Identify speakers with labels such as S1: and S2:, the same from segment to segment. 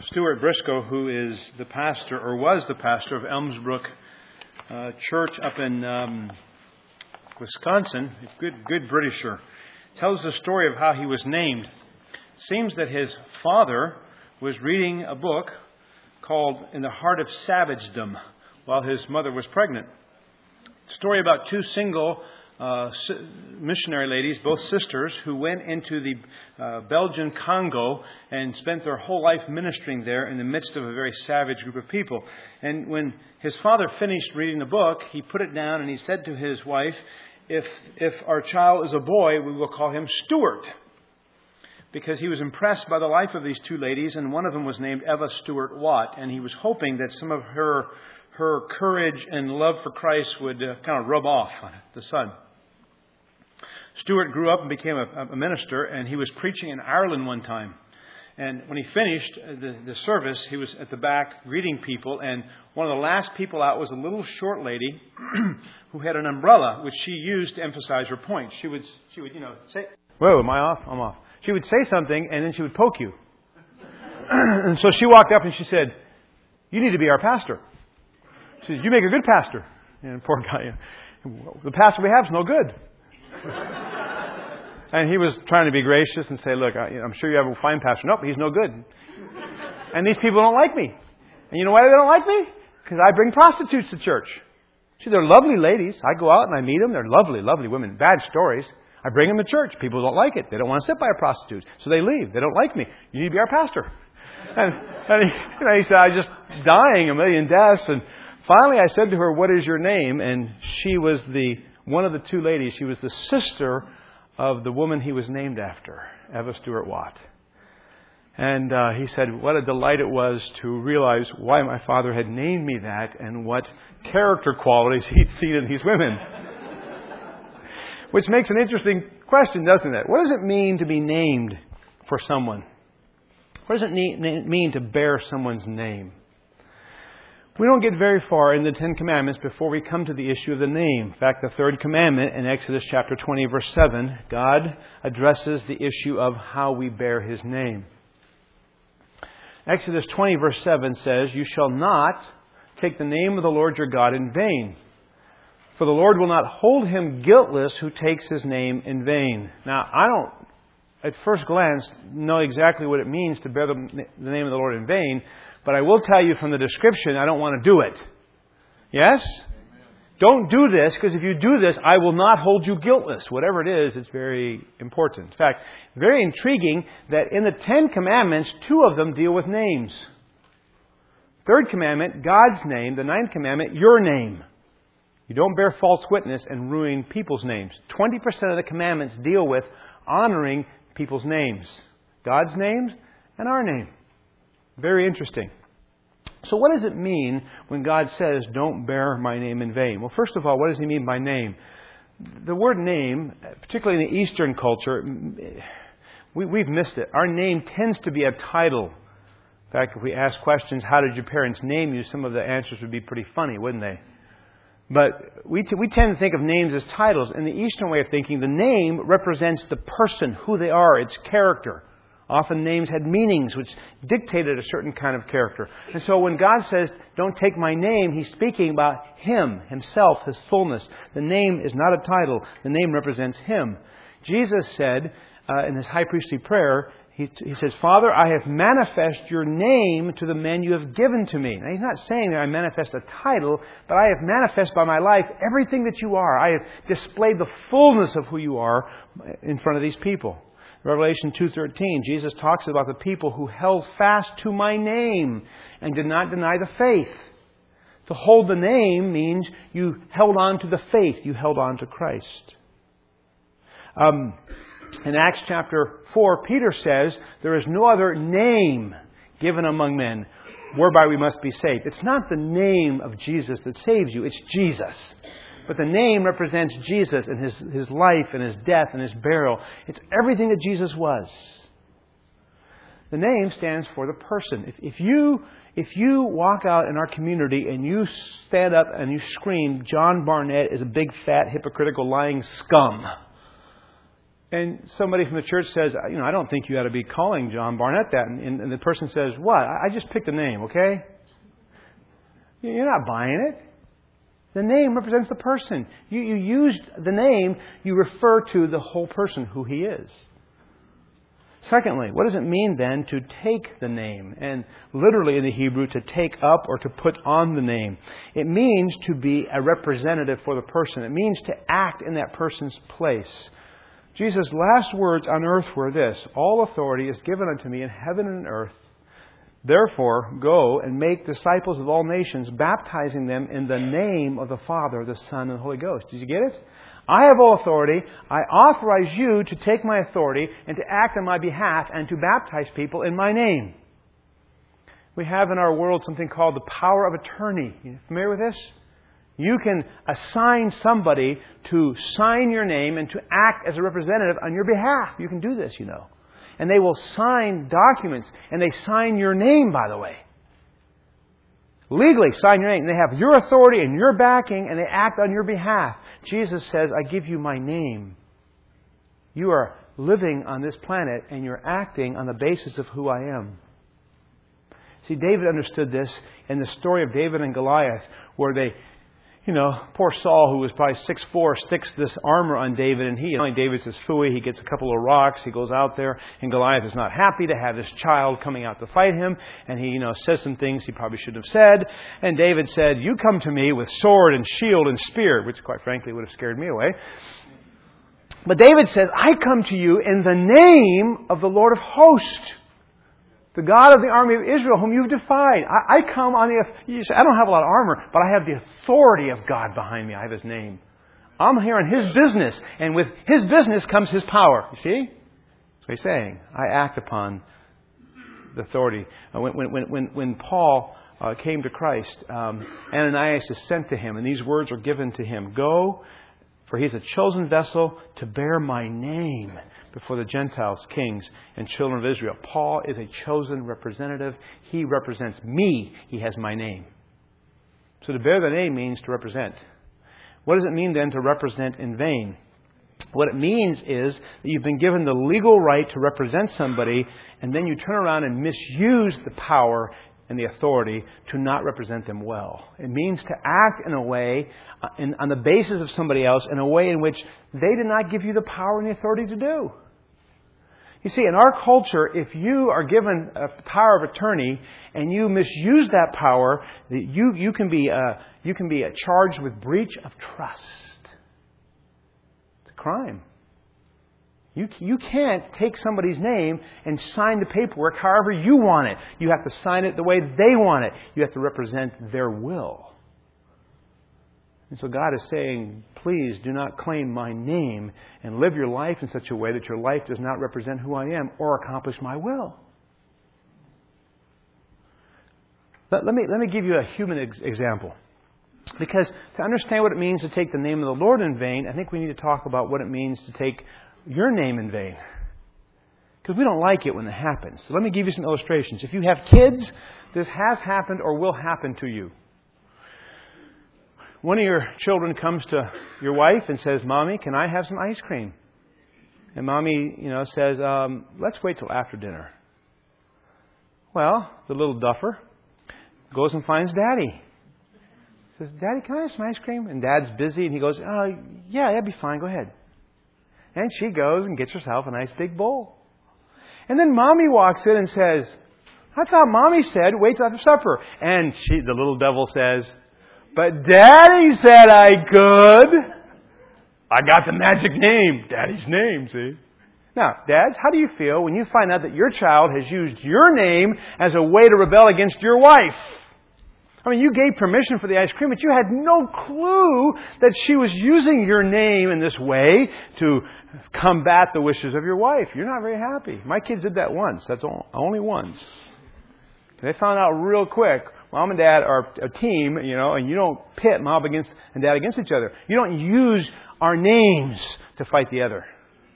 S1: Stuart Briscoe, who is the pastor, or was the pastor of Elmsbrook Church up in Wisconsin, a good Britisher, tells the story of how he was named. It seems that his father was reading a book called In the Heart of Savagedom while his mother was pregnant. A story about two single missionary ladies, both sisters, who went into the Belgian Congo and spent their whole life ministering there in the midst of a very savage group of people. And when his father finished reading the book, he put it down and he said to his wife, if our child is a boy, we will call him Stuart. Because he was impressed by the life of these two ladies, and one of them was named Eva Stuart Watt, and he was hoping that some of her courage and love for Christ would kind of rub off on the son. Stuart grew up and became a minister, and he was preaching in Ireland one time. And when he finished the service, he was at the back greeting people, and one of the last people out was a little short lady who had an umbrella, which she used to emphasize her point. She would say, "Whoa, am I off? I'm off." She would say something, and then she would poke you. And so she walked up and she said, "You need to be our pastor." She said, "You make a good pastor." And poor guy, "The pastor we have is no good." And he was trying to be gracious and say, "Look, I'm sure you have a fine pastor." "Nope, he's no good. And these people don't like me. And you know why they don't like me? Because I bring prostitutes to church. See, they're lovely ladies. I go out and I meet them. They're lovely, lovely women. Bad stories. I bring them to church. People don't like it. They don't want to sit by a prostitute. So they leave. They don't like me. You need to be our pastor." And he said, "I was just dying a million deaths." And finally I said to her, "What is your name?" And she was one of the two ladies. She was the sister of the woman he was named after, Eva Stuart Watt. And he said, what a delight it was to realize why my father had named me that and what character qualities he'd seen in these women. Which makes an interesting question, doesn't it? What does it mean to be named for someone? What does it mean to bear someone's name? We don't get very far in the Ten Commandments before we come to the issue of the name. In fact, the third commandment in Exodus chapter 20, verse 7, God addresses the issue of how we bear His name. Exodus 20, verse 7 says, "You shall not take the name of the Lord your God in vain, for the Lord will not hold him guiltless who takes His name in vain." Now, I don't, at first glance, know exactly what it means to bear the name of the Lord in vain, but I will tell you from the description, I don't want to do it. Yes? Amen. Don't do this, because if you do this, I will not hold you guiltless. Whatever it is, it's very important. In fact, very intriguing that in the Ten Commandments, two of them deal with names. Third commandment, God's name. The ninth commandment, your name. You don't bear false witness and ruin people's names. 20% of the commandments deal with honoring people's names. God's names and our name. Very interesting. So what does it mean when God says, "Don't bear my name in vain"? Well, first of all, what does He mean by name? The word name, particularly in the Eastern culture, we've missed it. Our name tends to be a title. In fact, if we ask questions, "How did your parents name you?" some of the answers would be pretty funny, wouldn't they? But we tend to think of names as titles. In the Eastern way of thinking, the name represents the person, who they are, its character. Often names had meanings which dictated a certain kind of character. And so when God says, "Don't take my name," He's speaking about Him, Himself, His fullness. The name is not a title. The name represents Him. Jesus said in His high priestly prayer, He says, "Father, I have manifest your name to the men you have given to me." Now, He's not saying that I manifest a title, but I have manifest by my life everything that you are. I have displayed the fullness of who you are in front of these people. Revelation 2:13, Jesus talks about the people who held fast to my name and did not deny the faith. To hold the name means you held on to the faith. You held on to Christ. In Acts chapter 4, Peter says, "There is no other name given among men whereby we must be saved." It's not the name of Jesus that saves you. It's Jesus. But the name represents Jesus and His life and His death and His burial. It's everything that Jesus was. The name stands for the person. If you walk out in our community and you stand up and you scream, "John Barnett is a big, fat, hypocritical, lying scum," And somebody from the church says, I don't think you ought to be calling John Barnett that. And the person says, what? I just picked a name, okay? You're not buying it. The name represents the person. You use the name, you refer to the whole person, who he is. Secondly, what does it mean then to take the name? And literally in the Hebrew, to take up or to put on the name. It means to be a representative for the person. It means to act in that person's place. Jesus' last words on earth were this: all authority is given unto me in heaven and earth. Therefore, go and make disciples of all nations, baptizing them in the name of the Father, the Son, and the Holy Ghost. Did you get it? I have all authority. I authorize you to take my authority and to act on my behalf and to baptize people in my name. We have in our world something called the power of attorney. You familiar with this? You can assign somebody to sign your name and to act as a representative on your behalf. You can do this, And they will sign documents, and they sign your name, by the way. Legally sign your name. They have your authority and your backing, and they act on your behalf. Jesus says, I give you my name. You are living on this planet, and you're acting on the basis of who I am. See, David understood this in the story of David and Goliath, where they, poor Saul, who was probably 6'4", sticks this armor on David, and David says, phooey, he gets a couple of rocks, he goes out there, and Goliath is not happy to have this child coming out to fight him, and he, says some things he probably shouldn't have said, and David said, you come to me with sword and shield and spear, which quite frankly would have scared me away. But David says, I come to you in the name of the Lord of hosts, the God of the army of Israel, whom you've defied. I come on you say, I don't have a lot of armor, but I have the authority of God behind me. I have His name. I'm here on His business, and with His business comes His power. You see? That's what He's saying. I act upon the authority. When Paul came to Christ, Ananias is sent to him, and these words are given to him. Go, for he is a chosen vessel to bear my name before the Gentiles, kings, and children of Israel. Paul is a chosen representative. He represents me. He has my name. So to bear the name means to represent. What does it mean then to represent in vain? What it means is that you've been given the legal right to represent somebody, and then you turn around and misuse the power and the authority to not represent them well. It means to act in a way, on the basis of somebody else, in a way in which they did not give you the power and the authority to do. You see, in our culture, if you are given a power of attorney and you misuse that power, you can be charged with breach of trust. It's a crime. You can't take somebody's name and sign the paperwork however you want it. You have to sign it the way they want it. You have to represent their will. And so God is saying, please do not claim my name and live your life in such a way that your life does not represent who I am or accomplish my will. Let me give you a human example. Because to understand what it means to take the name of the Lord in vain, I think we need to talk about what it means to take your name in vain. Because we don't like it when it happens. So let me give you some illustrations. If you have kids, this has happened or will happen to you. One of your children comes to your wife and says, Mommy, can I have some ice cream? And Mommy, says, let's wait till after dinner. Well, the little duffer goes and finds Daddy. Says, Daddy, can I have some ice cream? And Dad's busy and he goes, yeah, that'd be fine. Go ahead. And she goes and gets herself a nice big bowl. And then Mommy walks in and says, I thought Mommy said wait till after supper. And the little devil says, but Daddy said I could. I got the magic name. Daddy's name, see? Now, dads, how do you feel when you find out that your child has used your name as a way to rebel against your wife? I mean, you gave permission for the ice cream, but you had no clue that she was using your name in this way to combat the wishes of your wife. You're not very happy. My kids did that once. That's only once. They found out real quick. Mom and Dad are a team, and you don't pit Mom and Dad against each other. You don't use our names to fight the other.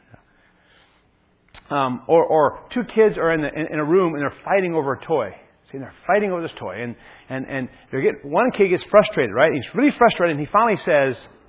S1: Or two kids are in a room and they're fighting over a toy. See, they're fighting over this toy, and one kid gets frustrated, right? He's really frustrated, and he finally says,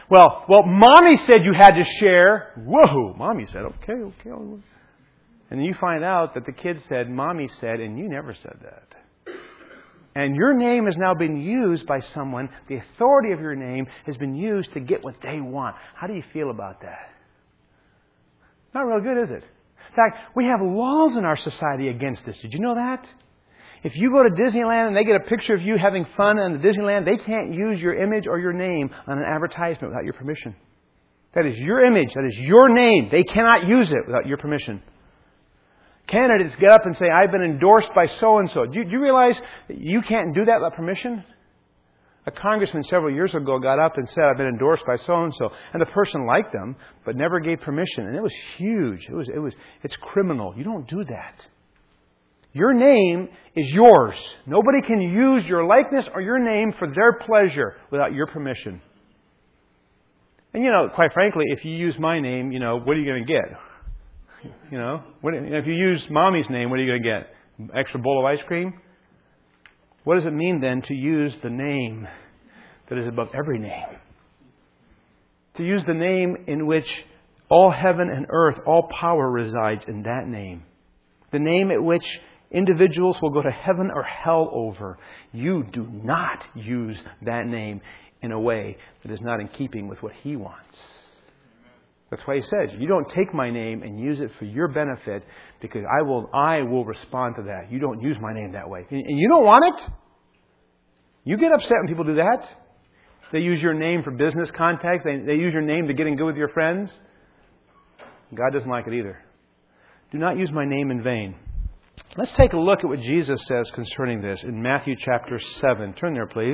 S1: Well, Mommy said you had to share. Whoa, Mommy said, okay. And then you find out that the kid said, Mommy said, and you never said that. And your name has now been used by someone. The authority of your name has been used to get what they want. How do you feel about that? Not real good, is it? In fact, we have laws in our society against this. Did you know that? If you go to Disneyland and they get a picture of you having fun in the Disneyland, they can't use your image or your name on an advertisement without your permission. That is your image. That is your name. They cannot use it without your permission. Candidates get up and say, I've been endorsed by so-and-so. Do you realize that you can't do that without permission? A congressman several years ago got up and said, I've been endorsed by so-and-so. And the person liked them, but never gave permission. And it was huge. It's criminal. You don't do that. Your name is yours. Nobody can use your likeness or your name for their pleasure without your permission. And quite frankly, if you use my name, what are you going to get? If you use Mommy's name, what are you going to get? Extra bowl of ice cream? What does it mean then to use the name that is above every name? To use the name in which all heaven and earth, all power resides in that name. The name at which individuals will go to heaven or hell over. You do not use that name in a way that is not in keeping with what He wants. That's why He says, you don't take my name and use it for your benefit, because I will respond to that. You don't use my name that way. And you don't want it? You get upset when people do that. They use your name for business contacts. They use your name to get in good with your friends. God doesn't like it either. Do not use my name in vain. Let's take a look at what Jesus says concerning this in Matthew chapter 7. Turn there, please.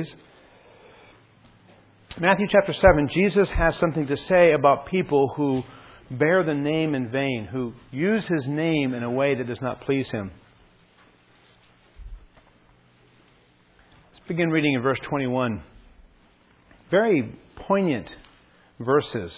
S1: Matthew chapter 7, Jesus has something to say about people who bear the name in vain, who use His name in a way that does not please Him. Let's begin reading in verse 21. Very poignant verses.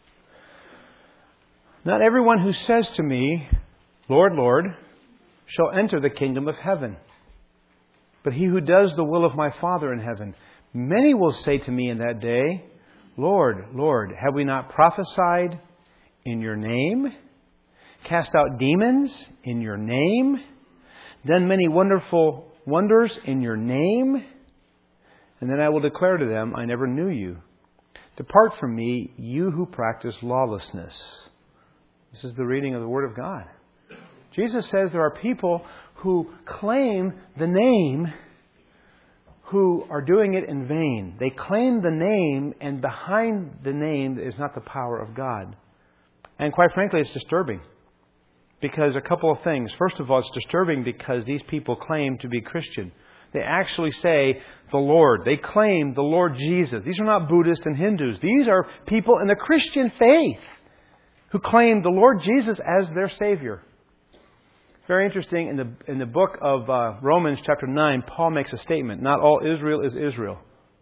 S1: Not everyone who says to me, Lord, Lord, shall enter the kingdom of heaven, but he who does the will of my Father in heaven. Many will say to me in that day, Lord, Lord, have we not prophesied in your name, cast out demons in your name, done many wonderful wonders in your name? And then I will declare to them, I never knew you. Depart from me, you who practice lawlessness. This is the reading of the Word of God. Jesus says there are people who claim the name who are doing it in vain. They claim the name, and behind the name is not the power of God. And quite frankly, it's disturbing. Because a couple of things. First of all, it's disturbing because these people claim to be Christian. They actually say the Lord. They claim the Lord Jesus. These are not Buddhists and Hindus. These are people in the Christian faith who claim the Lord Jesus as their Savior. Very interesting. In the book of Romans chapter 9, Paul makes a statement. Not all Israel is Israel.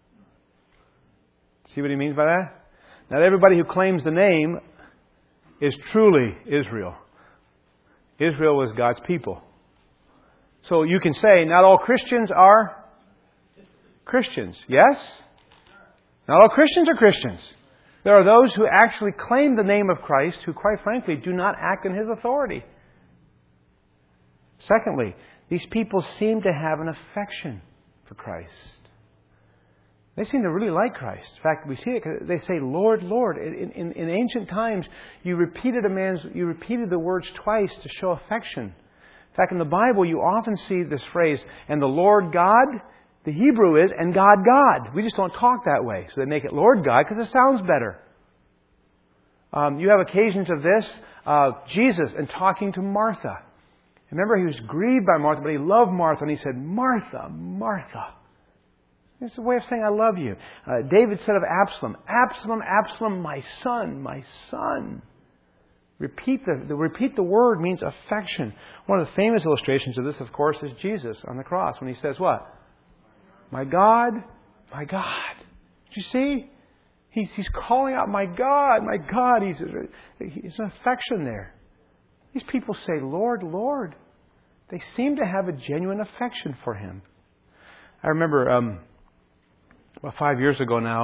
S1: See what he means by that? Not everybody who claims the name is truly Israel. Israel was God's people. So you can say not all Christians are Christians. Yes? Not all Christians are Christians. There are those who actually claim the name of Christ who, quite frankly, do not act in His authority. Secondly, these people seem to have an affection for Christ. They seem to really like Christ. In fact, we see it. They say, Lord, Lord. In ancient times, you repeated the words twice to show affection. In fact, in the Bible, you often see this phrase, and the Lord God. The Hebrew is, and God, God. We just don't talk that way. So they make it Lord God because it sounds better. You have occasions of this. Jesus and talking to Martha. Remember, he was grieved by Martha, but he loved Martha. And he said, Martha, Martha. It's a way of saying, I love you. David said of Absalom, Absalom, Absalom, my son, my son. Repeat the word means affection. One of the famous illustrations of this, of course, is Jesus on the cross when He says what? My God, my God. Did you see? He's calling out, my God, my God. He's an affection there. These people say, Lord, Lord. They seem to have a genuine affection for Him. I remember about 5 years ago now,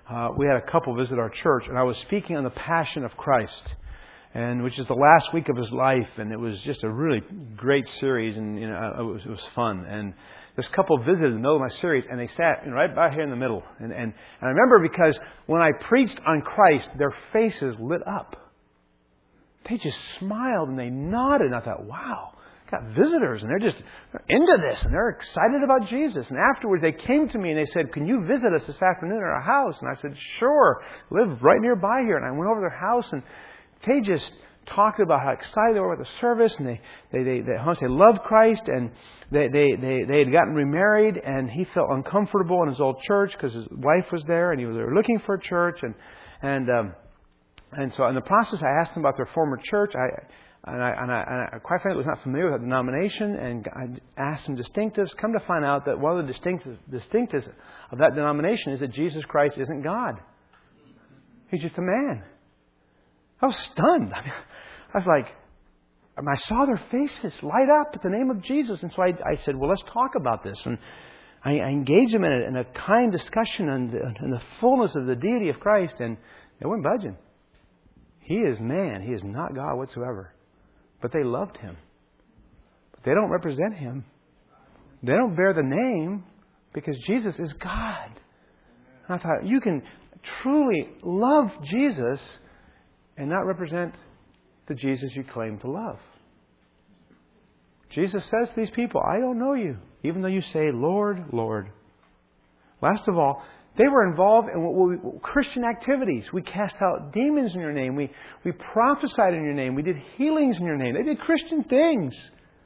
S1: we had a couple visit our church, and I was speaking on the Passion of Christ, and which is the last week of his life, and it was just a really great series, and it was fun. And this couple visited in the middle of my series, and they sat right by here in the middle. And I remember because when I preached on Christ, their faces lit up. They just smiled and they nodded, and I thought, wow. Got visitors, and they're into this, and they're excited about Jesus. And afterwards, they came to me and they said, "Can you visit us this afternoon at our house?" And I said, "Sure. Live right nearby here." And I went over to their house, and they just talked about how excited they were with the service, and they loved Christ, and they had gotten remarried, and he felt uncomfortable in his old church because his wife was there, and they were looking for a church, and so in the process, I asked them about their former church. I quite frankly was not familiar with that denomination, and I asked some distinctives. Come to find out that one of the distinctives of that denomination is that Jesus Christ isn't God. He's just a man. I was stunned. I was like, I saw their faces light up at the name of Jesus, and so I said, "Well, let's talk about this." And I engaged them in a kind discussion on the fullness of the deity of Christ, and they weren't budging. He is man. He is not God whatsoever. But they loved Him. But they don't represent Him. They don't bear the name because Jesus is God. And I thought, you can truly love Jesus and not represent the Jesus you claim to love. Jesus says to these people, "I don't know you," even though you say, "Lord, Lord." Last of all, they were involved in Christian activities. We cast out demons in your name. We prophesied in your name. We did healings in your name. They did Christian things.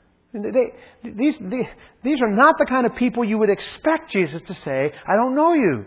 S1: These are not the kind of people you would expect Jesus to say, "I don't know you."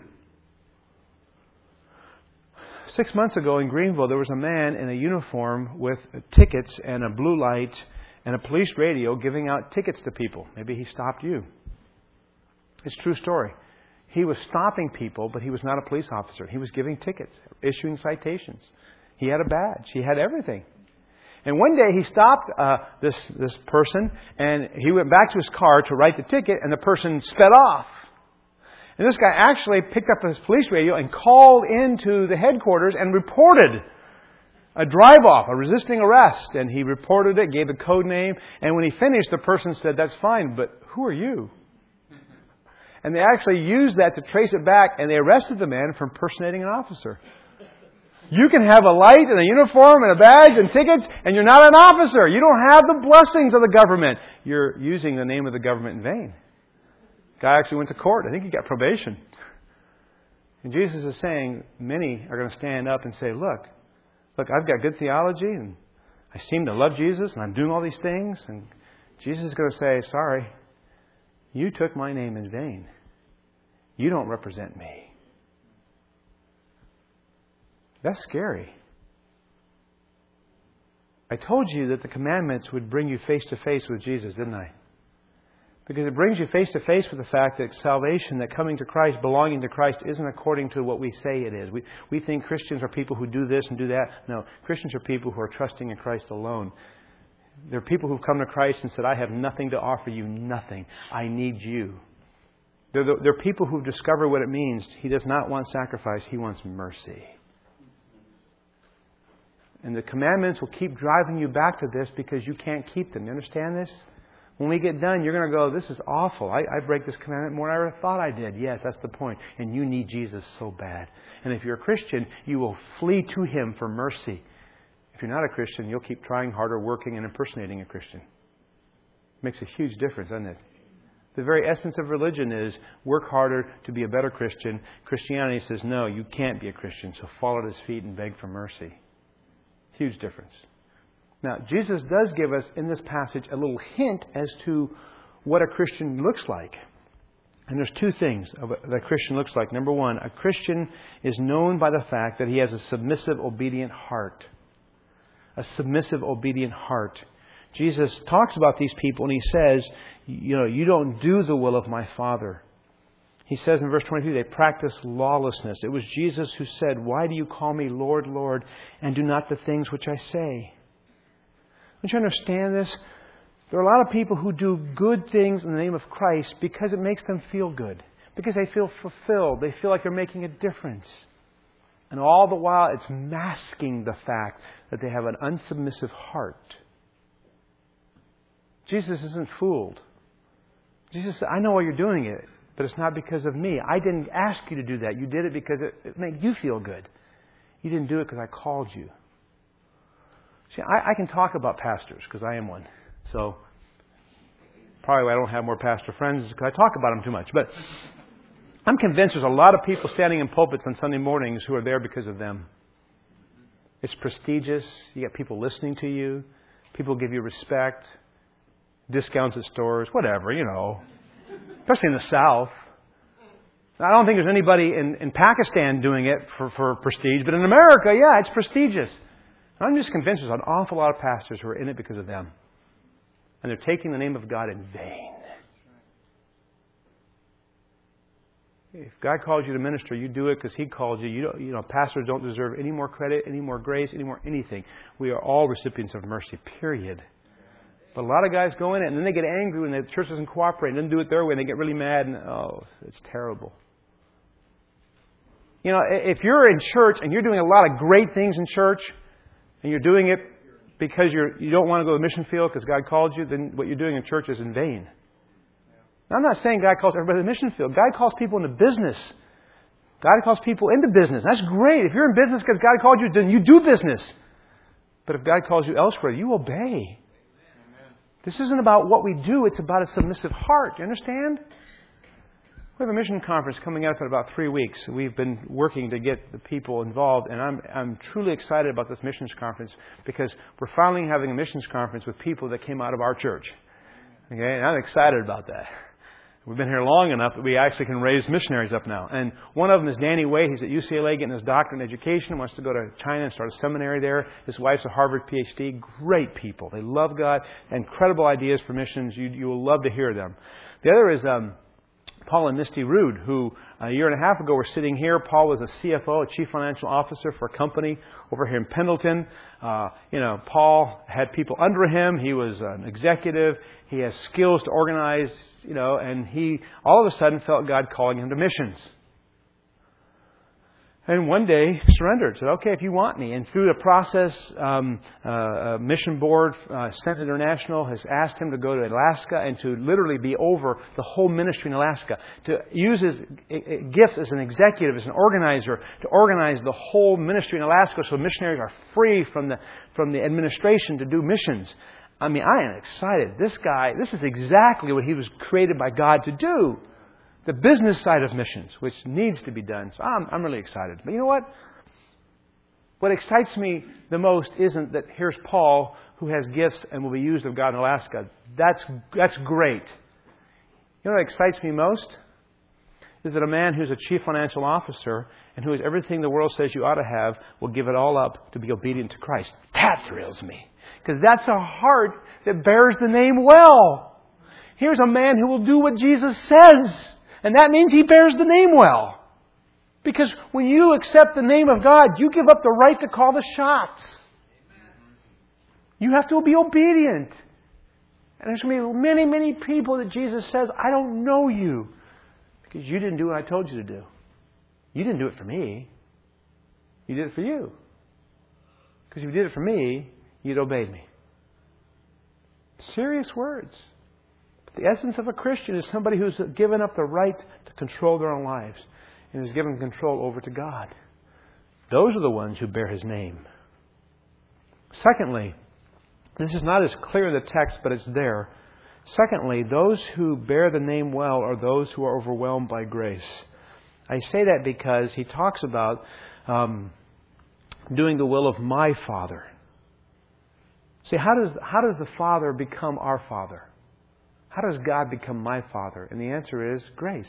S1: 6 months ago in Greenville, there was a man in a uniform with tickets and a blue light and a police radio giving out tickets to people. Maybe he stopped you. It's a true story. He was stopping people, but he was not a police officer. He was giving tickets, issuing citations. He had a badge. He had everything. And one day he stopped this person, and he went back to his car to write the ticket, and the person sped off. And this guy actually picked up his police radio and called into the headquarters and reported a drive-off, a resisting arrest. And he reported it, gave the code name, and when he finished, the person said, "That's fine, but who are you?" And they actually used that to trace it back, and they arrested the man for impersonating an officer. You can have a light and a uniform and a badge and tickets, and you're not an officer. You don't have the blessings of the government. You're using the name of the government in vain. Guy actually went to court. I think he got probation. And Jesus is saying, many are going to stand up and say, look, I've got good theology, and I seem to love Jesus, and I'm doing all these things. And Jesus is going to say, sorry, you took my name in vain. You don't represent me. That's scary. I told you that the commandments would bring you face to face with Jesus, didn't I? Because it brings you face to face with the fact that salvation, that coming to Christ, belonging to Christ, isn't according to what we say it is. We think Christians are people who do this and do that. No, Christians are people who are trusting in Christ alone. They're people who've come to Christ and said, I have nothing to offer you, nothing. I need you. They're people who've discovered what it means. He does not want sacrifice. He wants mercy. And the commandments will keep driving you back to this because you can't keep them. You understand this? When we get done, you're going to go, this is awful. I break this commandment more than I ever thought I did. Yes, that's the point. And you need Jesus so bad. And if you're a Christian, you will flee to Him for mercy. If you're not a Christian, you'll keep trying harder, working, and impersonating a Christian. Makes a huge difference, doesn't it? The very essence of religion is work harder to be a better Christian. Christianity says, no, you can't be a Christian, so fall at His feet and beg for mercy. Huge difference. Now, Jesus does give us in this passage a little hint as to what a Christian looks like. And there's two things that a Christian looks like. Number one, a Christian is known by the fact that he has a submissive, obedient heart. A submissive, obedient heart. Jesus talks about these people and He says, you don't do the will of my Father. He says in verse 23, they practice lawlessness. It was Jesus who said, why do you call me Lord, Lord, and do not the things which I say? Don't you understand this? There are a lot of people who do good things in the name of Christ because it makes them feel good. Because they feel fulfilled. They feel like they're making a difference. And all the while, it's masking the fact that they have an unsubmissive heart. Jesus isn't fooled. Jesus said, I know why you're doing it, but it's not because of me. I didn't ask you to do that. You did it because it made you feel good. You didn't do it because I called you. See, I can talk about pastors because I am one. So probably why I don't have more pastor friends is because I talk about them too much. But I'm convinced there's a lot of people standing in pulpits on Sunday mornings who are there because of them. It's prestigious. You get people listening to you. People give you respect. Discounts at stores. Whatever, Especially in the South. I don't think there's anybody in Pakistan doing it for prestige. But in America, yeah, it's prestigious. I'm just convinced there's an awful lot of pastors who are in it because of them. And they're taking the name of God in vain. If God calls you to minister, you do it because He called you. Pastors don't deserve any more credit, any more grace, any more anything. We are all recipients of mercy, period. But a lot of guys go in it and then they get angry when the church doesn't cooperate and doesn't do it their way and they get really mad and, it's terrible. If you're in church and you're doing a lot of great things in church and you're doing it because you don't want to go to the mission field because God called you, then what you're doing in church is in vain. Now, I'm not saying God calls everybody to the mission field. God calls people into business. God calls people into business. That's great. If you're in business because God called you, then you do business. But if God calls you elsewhere, you obey. This isn't about what we do. It's about a submissive heart. Do you understand? We have a mission conference coming up in about 3 weeks. We've been working to get the people involved, and I'm truly excited about this missions conference because we're finally having a missions conference with people that came out of our church. Okay, and I'm excited about that. We've been here long enough that we actually can raise missionaries up now. And one of them is Danny Way. He's at UCLA getting his doctorate in education. Wants to go to China and start a seminary there. His wife's a Harvard PhD. Great people. They love God. Incredible ideas for missions. You will love to hear them. The other is Paul and Misty Rood, who a year and a half ago were sitting here. Paul was a CFO, a Chief Financial Officer for a company over here in Pendleton. Paul had people under him. He was an executive. He has skills to organize, and he all of a sudden felt God calling him to missions. And one day surrendered, said, okay, if you want me. And through the process, Mission Board, Sent International, has asked him to go to Alaska and to literally be over the whole ministry in Alaska. To use his gifts as an executive, as an organizer, to organize the whole ministry in Alaska so missionaries are free from the administration to do missions. I mean, I am excited. This is exactly what he was created by God to do. The business side of missions, which needs to be done. So I'm really excited. But you know what? What excites me the most isn't that here's Paul who has gifts and will be used of God in Alaska. That's great. You know what excites me most? Is that a man who's a chief financial officer and who has everything the world says you ought to have will give it all up to be obedient to Christ. That thrills me. Because that's a heart that bears the name well. Here's a man who will do what Jesus says. And that means he bears the name well. Because when you accept the name of God, you give up the right to call the shots. You have to be obedient. And there's going to be many, many people that Jesus says, I don't know you. Because you didn't do what I told you to do. You didn't do it for me. You did it for you. Because if you did it for me, you'd obey me. Serious words. The essence of a Christian is somebody who's given up the right to control their own lives and has given control over to God. Those are the ones who bear His name. Secondly, this is not as clear in the text, but it's there. Secondly, those who bear the name well are those who are overwhelmed by grace. I say that because he talks about doing the will of my Father. See, how does the Father become our Father? How does God become my Father? And the answer is grace.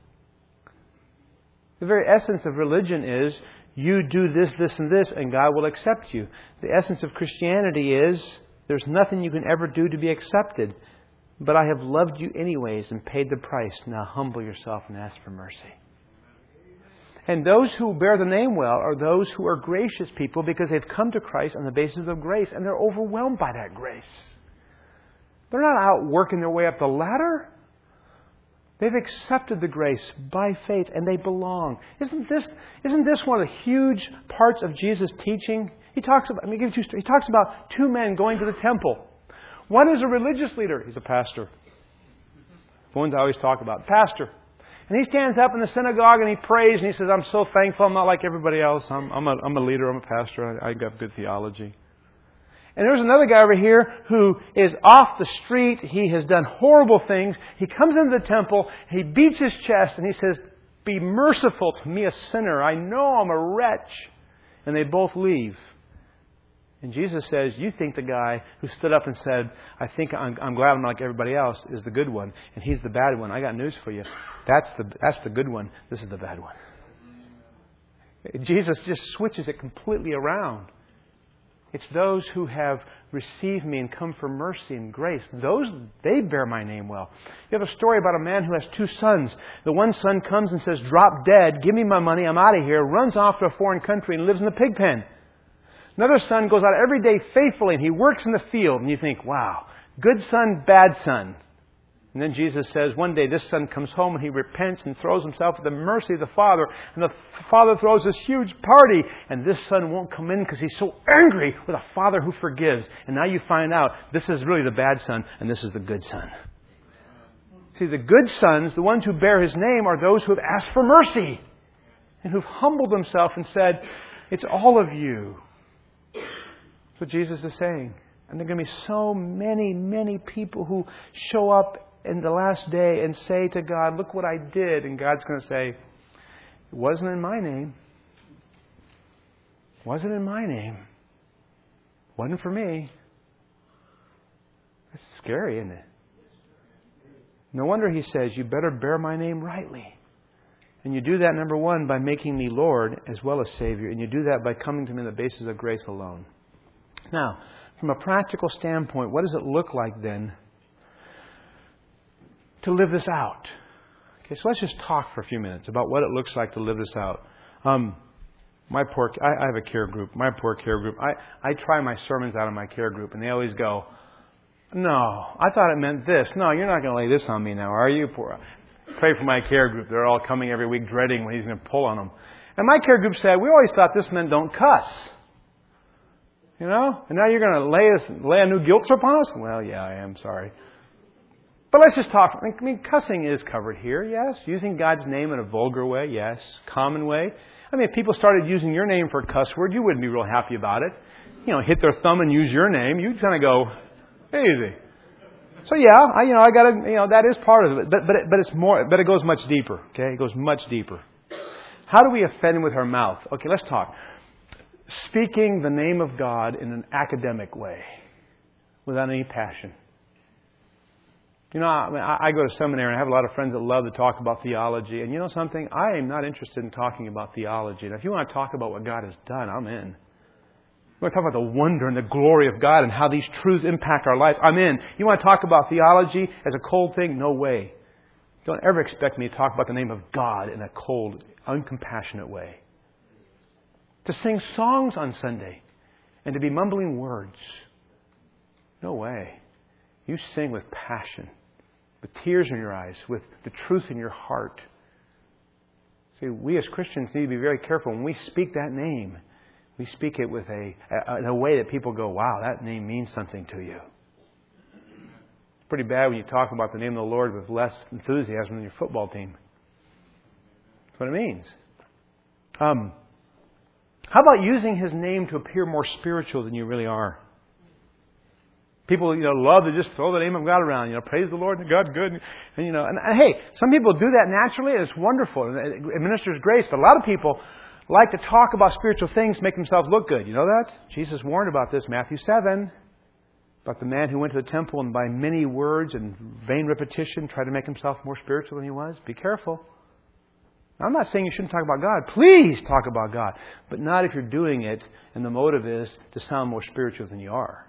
S1: The very essence of religion is you do this, this, and this, and God will accept you. The essence of Christianity is there's nothing you can ever do to be accepted. But I have loved you anyways and paid the price. Now humble yourself and ask for mercy. And those who bear the name well are those who are gracious people because they've come to Christ on the basis of grace and they're overwhelmed by that grace. They're not out working their way up the ladder. They've accepted the grace by faith, and they belong. Isn't this one of the huge parts of Jesus' teaching? He talks about, he talks about two men going to the temple. One is a religious leader. He's a pastor. The ones I always talk about. Pastor. And he stands up in the synagogue and he prays and he says, I'm so thankful I'm not like everybody else. I'm a leader, I'm a pastor, I got good theology. And there's another guy over here who is off the street. He has done horrible things. He comes into the temple, he beats his chest and he says, be merciful to me, a sinner. I know I'm a wretch. And they both leave. And Jesus says, you think the guy who stood up and said, I think I'm glad I'm not like everybody else, is the good one. And he's the bad one. I got news for you. That's the good one. This is the bad one. Jesus just switches it completely around. It's those who have received me and come for mercy and grace. Those, they bear my name well. You have a story about a man who has two sons. The one son comes and says, drop dead, give me my money, I'm out of here, runs off to a foreign country and lives in the pig pen. Another son goes out every day faithfully and he works in the field. And you think, wow, good son, bad son. And then Jesus says, one day this son comes home and he repents and throws himself at the mercy of the father. And the father throws this huge party. And this son won't come in because he's so angry with a father who forgives. And now you find out this is really the bad son and this is the good son. See, the good sons, the ones who bear his name, are those who have asked for mercy. And who've humbled themselves and said, it's all of you. That's what Jesus is saying. And there are going to be so many, many people who show up in the last day and say to God, look what I did. And God's going to say, it wasn't in my name. It wasn't in my name. It wasn't for me. That's scary, isn't it? No wonder he says, you better bear my name rightly. And you do that, number one, by making me Lord as well as Savior. And you do that by coming to me on the basis of grace alone. Now, from a practical standpoint, what does it look like then to live this out? Okay, so let's just talk for a few minutes about what it looks like to live this out. I have a care group. My poor care group. I try my sermons out of my care group, and they always go, no, I thought it meant this. No, you're not going to lay this on me now, are you? Pray for my care group. They're all coming every week dreading when he's going to pull on them. And my care group said, we always thought this meant don't cuss. You know? And now you're going to lay a new guilt trip on us? Well, yeah, I am. Sorry. But let's just talk. I mean, cussing is covered here, yes. Using God's name in a vulgar way, yes. Common way. I mean, if people started using your name for a cuss word, you wouldn't be real happy about it. You know, hit their thumb and use your name. You'd kind of go, easy. So yeah, I got to, that is part of it. But it's more, but it goes much deeper. Okay, it goes much deeper. How do we offend with our mouth? Okay, let's talk. Speaking the name of God in an academic way, without any passion. I go to seminary and I have a lot of friends that love to talk about theology. And you know something? I am not interested in talking about theology. And if you want to talk about what God has done, I'm in. You want to talk about the wonder and the glory of God and how these truths impact our life, I'm in. You want to talk about theology as a cold thing? No way. Don't ever expect me to talk about the name of God in a cold, uncompassionate way. To sing songs on Sunday and to be mumbling words. No way. You sing with passion, with tears in your eyes, with the truth in your heart. See, we as Christians need to be very careful. When we speak that name, we speak it with in a way that people go, wow, that name means something to you. It's pretty bad when you talk about the name of the Lord with less enthusiasm than your football team. That's what it means. How about using His name to appear more spiritual than you really are? People, love to just throw the name of God around. Praise the Lord and God's good. And hey, some people do that naturally, and it's wonderful. And it administers grace. But a lot of people like to talk about spiritual things, make themselves look good. You know that? Jesus warned about this, Matthew 7. About the man who went to the temple and by many words and vain repetition tried to make himself more spiritual than he was. Be careful. I'm not saying you shouldn't talk about God. Please talk about God. But not if you're doing it and the motive is to sound more spiritual than you are.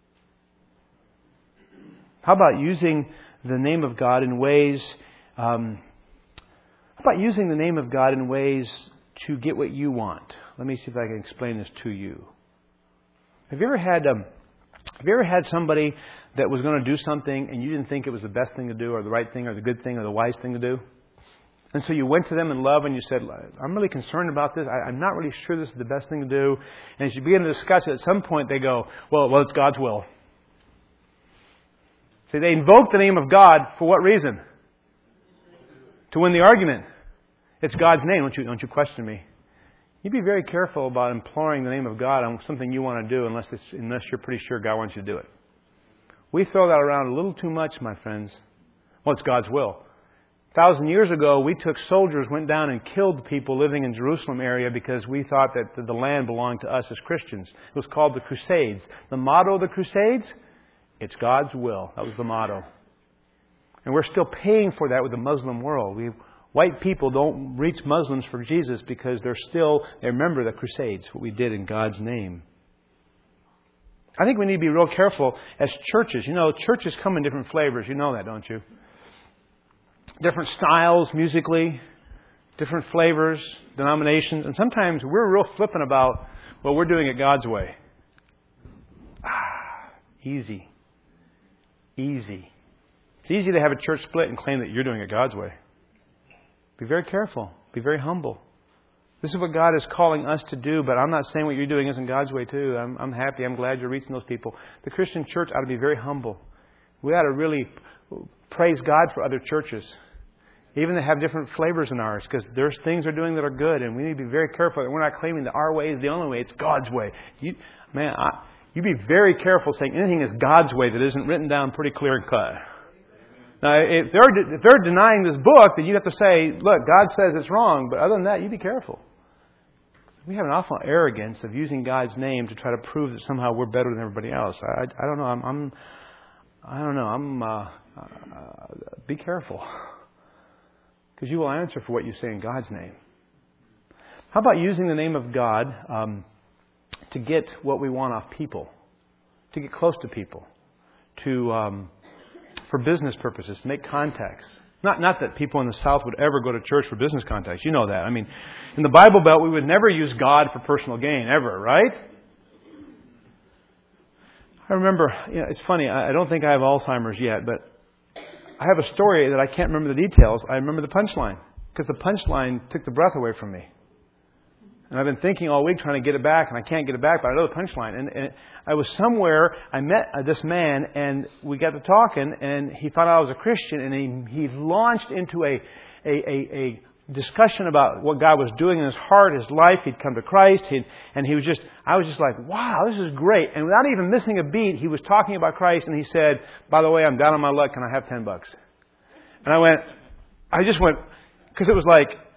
S1: How about using the name of God in ways... to get what you want? Let me see if I can explain this to you. Have you ever had somebody that was going to do something and you didn't think it was the best thing to do or the right thing or the good thing or the wise thing to do? And so you went to them in love and you said, I'm really concerned about this. I'm not really sure this is the best thing to do. And as you begin to discuss it, at some point they go, well, it's God's will. See, they invoke the name of God for what reason? To win the argument. It's God's name. Don't you question me. You be very careful about imploring the name of God on something you want to do unless you're pretty sure God wants you to do it. We throw that around a little too much, my friends. Well, it's God's will. 1,000 years ago, we took soldiers, went down and killed people living in Jerusalem area because we thought that the land belonged to us as Christians. It was called the Crusades. The motto of the Crusades? It's God's will. That was the motto. And we're still paying for that with the Muslim world. White people don't reach Muslims for Jesus because they remember the Crusades, what we did in God's name. I think we need to be real careful as churches. You know, churches come in different flavors. You know that, don't you? Different styles musically, different flavors, denominations. And sometimes we're real flippant about, well, we're doing it God's way. Easy. It's easy to have a church split and claim that you're doing it God's way. Be very careful. Be very humble. This is what God is calling us to do, but I'm not saying what you're doing isn't God's way too. I'm happy. I'm glad you're reaching those people. The Christian church ought to be very humble. We ought to really praise God for other churches, even that have different flavors than ours, because there's things they're doing that are good, and we need to be very careful that we're not claiming that our way is the only way. It's God's way. You be very careful saying anything is God's way that isn't written down pretty clear and cut. Now, if they're denying this book, then you have to say, look, God says it's wrong, but other than that, you be careful. We have an awful arrogance of using God's name to try to prove that somehow we're better than everybody else. I don't know. Be careful, because you will answer for what you say in God's name. How about using the name of God to get what we want off people, to get close to people, for business purposes, to make contacts? Not that people in the South would ever go to church for business contacts. You know that. I mean, in the Bible Belt, we would never use God for personal gain, ever, right? I remember, it's funny, I don't think I have Alzheimer's yet, but I have a story that I can't remember the details. I remember the punchline, because the punchline took the breath away from me. And I've been thinking all week trying to get it back, and I can't get it back, but I know the punchline. And I was somewhere, I met this man, and we got to talking, and he found out I was a Christian, and he launched into a discussion about what God was doing in his heart, his life. He'd come to Christ, I was just like, wow, this is great. And without even missing a beat, he was talking about Christ, and he said, by the way, I'm down on my luck, can I have $10? And I just went, because it was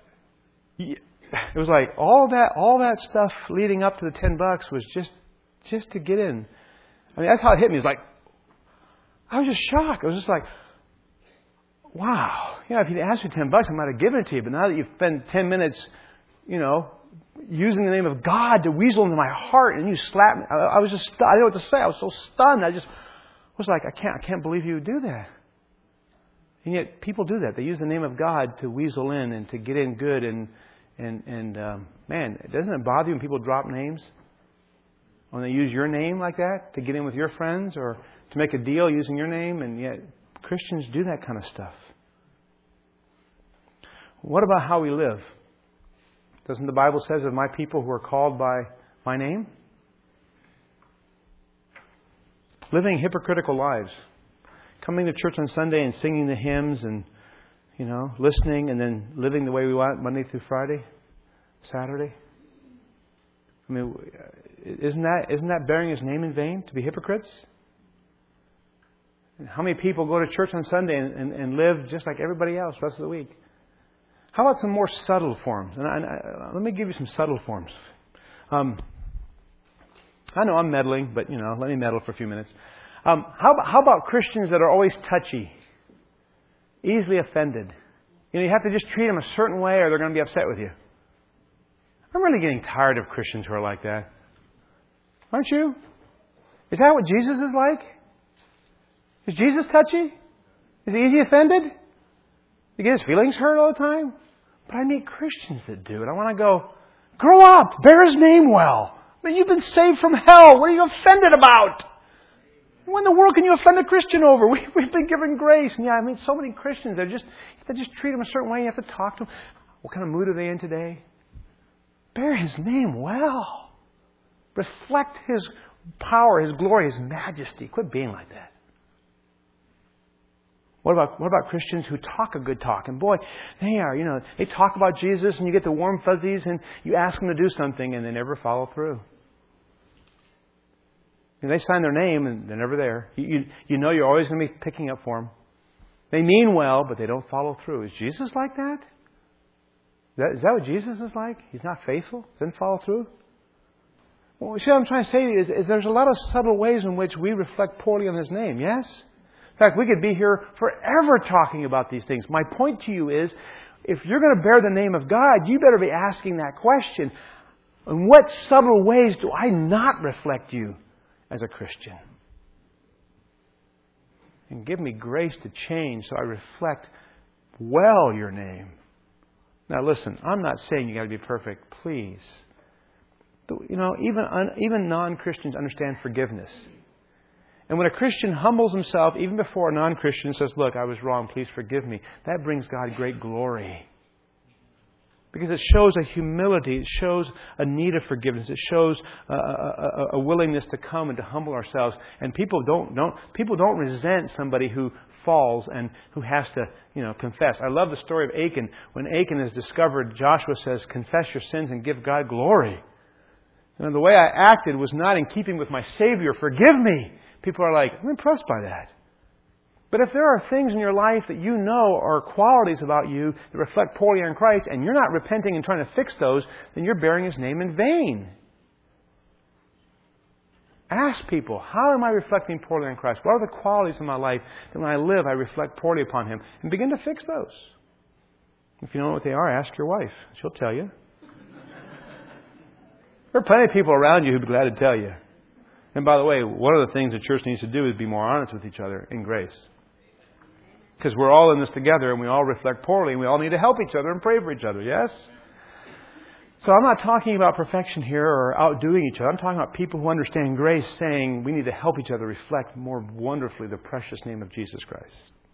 S1: like all that stuff leading up to the $10 was just to get in. I mean, that's how it hit me. It's like, I was just shocked. I was just like, wow. If you'd asked me $10, I might have given it to you. But now that you've spent 10 minutes, using the name of God to weasel into my heart, and you slap me, I was just stunned. I didn't know what to say. I was so stunned. I just was like, I can't believe you would do that. And yet people do that. They use the name of God to weasel in and to get in good. And man, doesn't it bother you when people drop names? When they use your name like that to get in with your friends or to make a deal using your name? And yet Christians do that kind of stuff. What about how we live? Doesn't the Bible say of my people who are called by my name? Living hypocritical lives. Coming to church on Sunday and singing the hymns and listening and then living the way we want Monday through Friday, Saturday. I mean, isn't that bearing His name in vain to be hypocrites? How many people go to church on Sunday and live just like everybody else the rest of the week? How about some more subtle forms? And let me give you some subtle forms. I know I'm meddling, but let me meddle for a few minutes. How about Christians that are always touchy? Easily offended. You have to just treat them a certain way or they're going to be upset with you. I'm really getting tired of Christians who are like that. Aren't you? Is that what Jesus is like? Is Jesus touchy? Is he easy offended? Does he get his feelings hurt all the time? But I meet Christians that do. And I want to go, grow up. Bear His name well. I mean, you've been saved from hell. What are you offended about? What in the world can you offend a Christian over? We've been given grace. And so many Christians, they just treat them a certain way. You have to talk to them. What kind of mood are they in today? Bear His name well. Reflect His power, His glory, His majesty. Quit being like that. What about Christians who talk a good talk? And boy, they talk about Jesus and you get the warm fuzzies and you ask them to do something and they never follow through. And they sign their name and they're never there. You know you're always going to be picking up for them. They mean well, but they don't follow through. Is Jesus like that? Is that what Jesus is like? He's not faithful? Doesn't follow through? Well, see what I'm trying to say is there's a lot of subtle ways in which we reflect poorly on His name, yes? In fact, we could be here forever talking about these things. My point to you is, if you're going to bear the name of God, you better be asking that question. In what subtle ways do I not reflect You as a Christian? And give me grace to change so I reflect well Your name. Now listen, I'm not saying you got to be perfect, please. Even non-Christians understand forgiveness. And when a Christian humbles himself, even before a non-Christian, says, look, I was wrong, please forgive me, that brings God great glory. Because it shows a humility, it shows a need of forgiveness, it shows a willingness to come and to humble ourselves. And people don't resent somebody who falls and who has to, confess. I love the story of Achan. When Achan is discovered, Joshua says, confess your sins and give God glory. And the way I acted was not in keeping with my Savior. Forgive me. People are like, I'm impressed by that. But if there are things in your life that you know are qualities about you that reflect poorly on Christ, and you're not repenting and trying to fix those, then you're bearing His name in vain. Ask people, how am I reflecting poorly on Christ? What are the qualities in my life that when I live, I reflect poorly upon Him? And begin to fix those. If you don't know what they are, ask your wife. She'll tell you. There are plenty of people around you who'd be glad to tell you. And by the way, one of the things the church needs to do is be more honest with each other in grace. Because we're all in this together and we all reflect poorly and we all need to help each other and pray for each other, yes? So I'm not talking about perfection here or outdoing each other. I'm talking about people who understand grace saying we need to help each other reflect more wonderfully the precious name of Jesus Christ.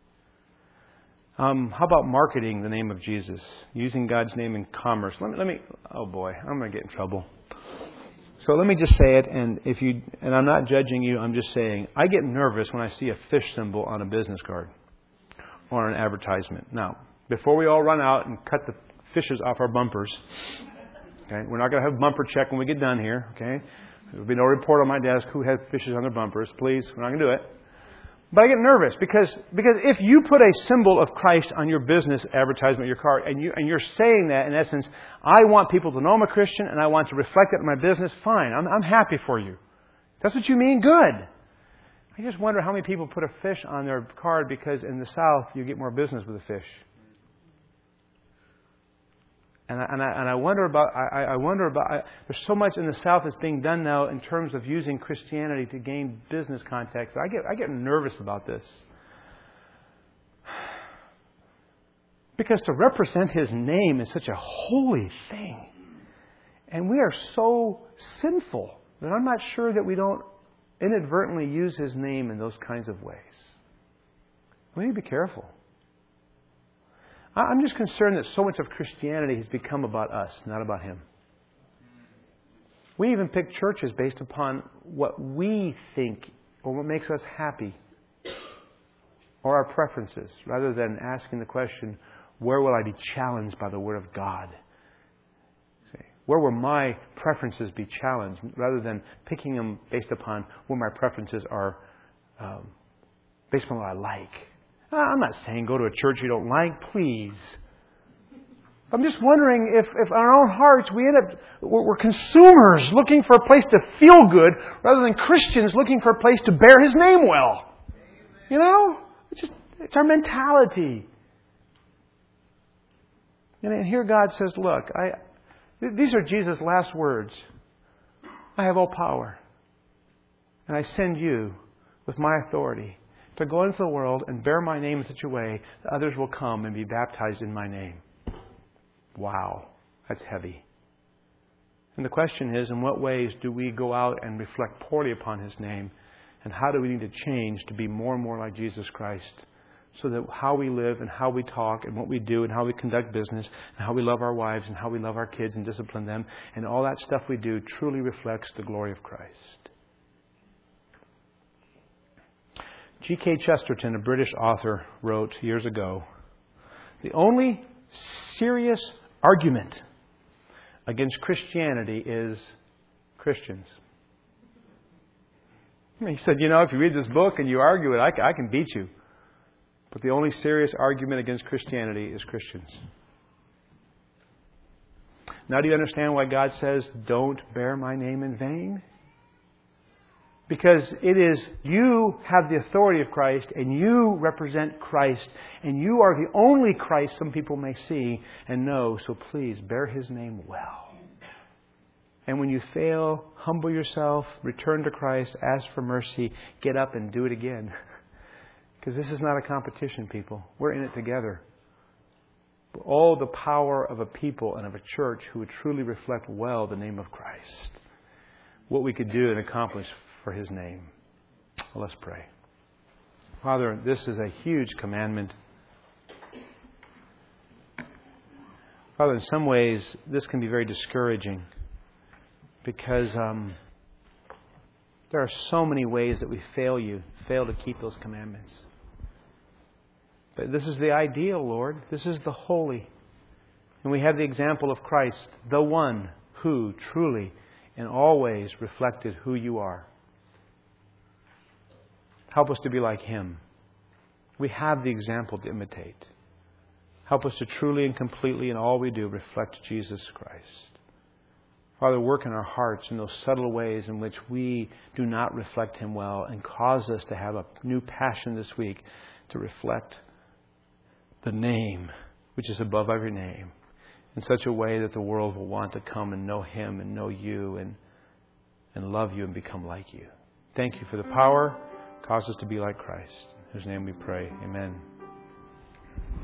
S1: How about marketing the name of Jesus? Using God's name in commerce. Let me oh boy, I'm going to get in trouble. So let me just say it, and I'm not judging you, I'm just saying, I get nervous when I see a fish symbol on a business card or an advertisement. Now, before we all run out and cut the fishes off our bumpers, okay, we're not going to have a bumper check when we get done here, okay? There'll be no report on my desk who had fishes on their bumpers. Please, we're not going to do it. But I get nervous because if you put a symbol of Christ on your business advertisement, your card, and you're saying that in essence, I want people to know I'm a Christian and I want to reflect that in my business, fine, I'm happy for you. That's what you mean, good. I just wonder how many people put a fish on their card because in the South you get more business with a fish. And I wonder about there's so much in the South that's being done now in terms of using Christianity to gain business contacts. I get nervous about this. Because to represent His name is such a holy thing. And we are so sinful that I'm not sure that we don't inadvertently use His name in those kinds of ways. We need to be careful. I'm just concerned that so much of Christianity has become about us, not about Him. We even pick churches based upon what we think or what makes us happy or our preferences, rather than asking the question, where will I be challenged by the Word of God? See, where will my preferences be challenged, rather than picking them based upon where my preferences are based upon what I like. I'm not saying go to a church you don't like, please. I'm just wondering if in our own hearts we're consumers looking for a place to feel good rather than Christians looking for a place to bear His name well. You know? It's our mentality. And here God says, look, these are Jesus' last words. I have all power. And I send you with my authority to go into the world and bear my name in such a way that others will come and be baptized in my name. Wow, that's heavy. And the question is, in what ways do we go out and reflect poorly upon His name And how do we need to change to be more and more like Jesus Christ? So that how we live and how we talk and what we do and how we conduct business and how we love our wives and how we love our kids and discipline them and all that stuff we do truly reflects the glory of Christ. G.K. Chesterton, a British author, wrote years ago, "The only serious argument against Christianity is Christians." He said, if you read this book and you argue it, I can beat you. But the only serious argument against Christianity is Christians. Now do you understand why God says, don't bear my name in vain? Because it is you have the authority of Christ and you represent Christ and you are the only Christ some people may see and know. So please bear His name well. And when you fail, humble yourself, return to Christ, ask for mercy, get up and do it again. Because this is not a competition, people. We're in it together. All the power of a people and of a church who would truly reflect well the name of Christ. What we could do and accomplish for His name. Well, let's pray. Father, this is a huge commandment. Father, in some ways, this can be very discouraging. Because there are so many ways that we fail to keep those commandments. But this is the ideal, Lord. This is the holy. And we have the example of Christ, the one who truly in all ways reflected who You are. Help us to be like Him. We have the example to imitate. Help us to truly and completely in all we do reflect Jesus Christ. Father, work in our hearts in those subtle ways in which we do not reflect Him well and cause us to have a new passion this week to reflect the name which is above every name in such a way that the world will want to come and know Him and know You and love You and become like You. Thank You for the power. Cause us to be like Christ. In His name we pray. Amen.